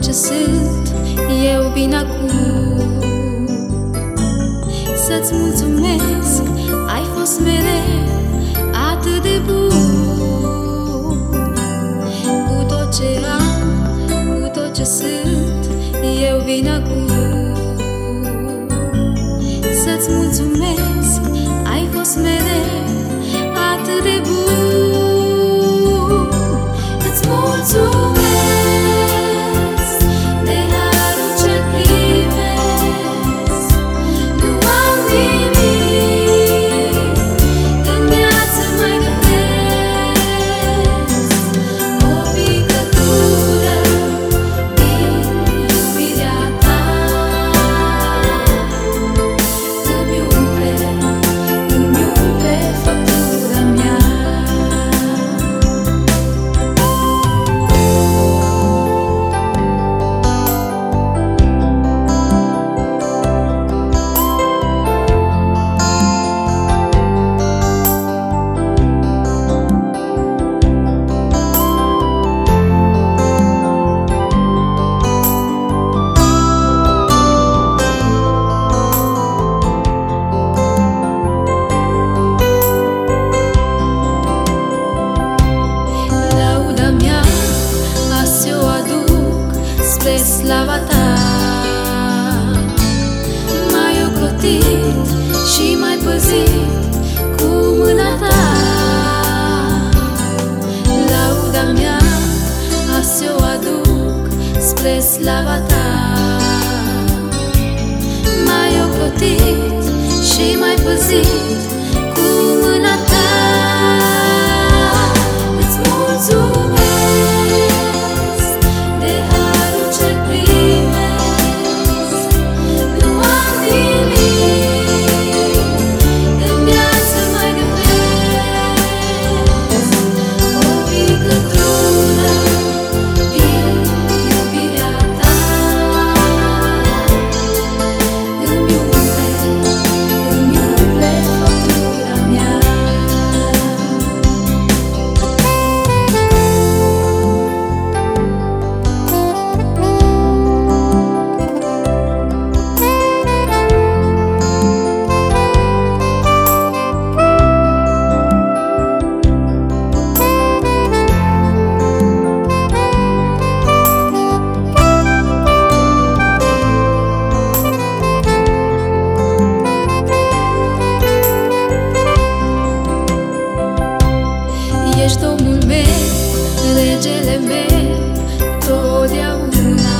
ce sunt, eu vin acum să-ți mulțumesc, ai fost mereu atât de bun. Cu tot ce am, cu tot ce sunt, eu vin acum să-ți mulțumesc, ai fost mereu atât de bun. Îți mulțumesc de harul ce primesc. Nu am nimic în viață mai de preț, o picătură din iubirea ta îmi umple făptura mea. Spre slava ta m-ai ocrotit și m-ai păzit cu mâna ta. Lauda mea azi o aduc spre slava ta. M-ai ocrotit și m-ai păzit cu mâna ta. Îți mulțumesc ești Domnul meu, regele meu, totdeauna.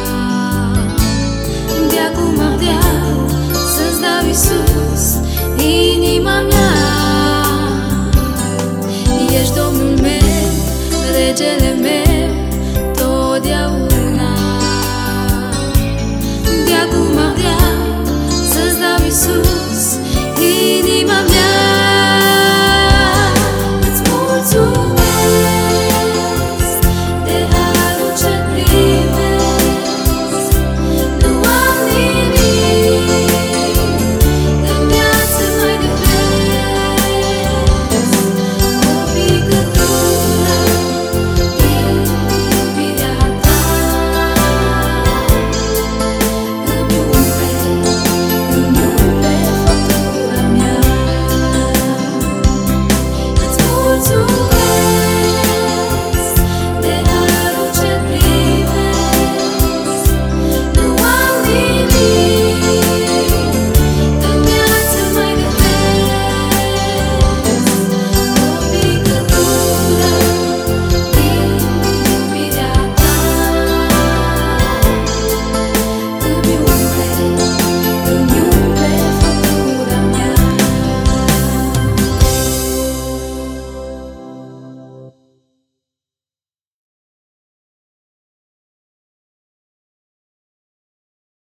De-acum vreau să-ți dau, Iisus, inima mea. Ești Domnul meu, regele meu,